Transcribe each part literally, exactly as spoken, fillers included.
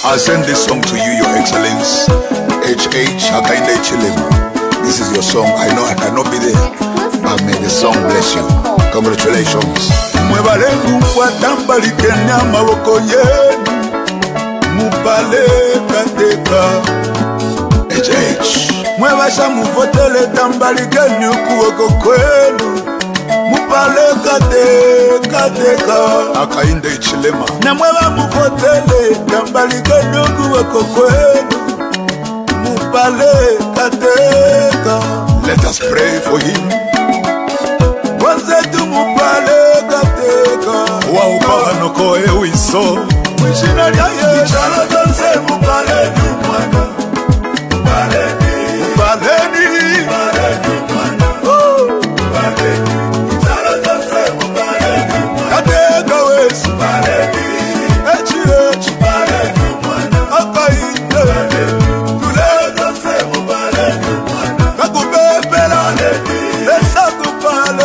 I send this song to you, Your Excellence, H H Hakainde Chilema. This is your song. I know I cannot be there, but may the song bless you. Congratulations. Mwebalengu kwa tambali kenya mawoko yenu mubale kateka H H. Mwebasha muvotele tambali kenya kuwoko kwenu mubale kateka teka Hakainde Chilema. Na mweba muvotele tambali kenya kuwoko kwenu mubale kateka. Let us pray for him. Wanze tu mubale kateka wa ukawa noko ewiso mwishina lya ye chalo donse mubale du mwana mubale ni mubale ni mubale du mwana mubale ni chalo donse mubale du mwana kateka wesi mubale ni echi echi mubale du mwana Hakainde tule donse mubale du mwana kakubebela esa kupale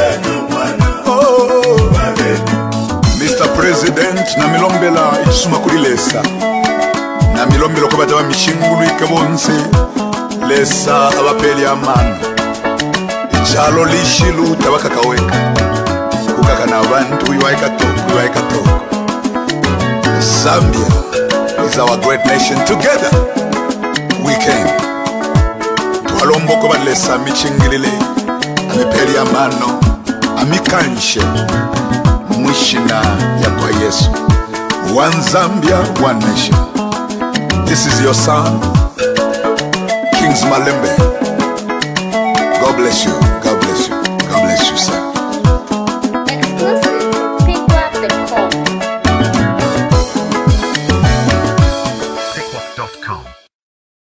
Mister President na milombela ichisuma kuri lesa na milombelo ko bataba mishingulu ikabonse lesa abapeli amana ichalo lishilu tabaka kaweka kukaka na abantu iwaika toko iwaika toko. Zambia is our great nation. Together we came twalombo ko balesa michingilile amepeli amano amikanshe mwishina ya kwa Yesu. One Zambia, one nation. This is your son, Kings Malembe. God bless you. God bless you. God bless you, sir. Exclusive. Pick up the call. Pick up dot com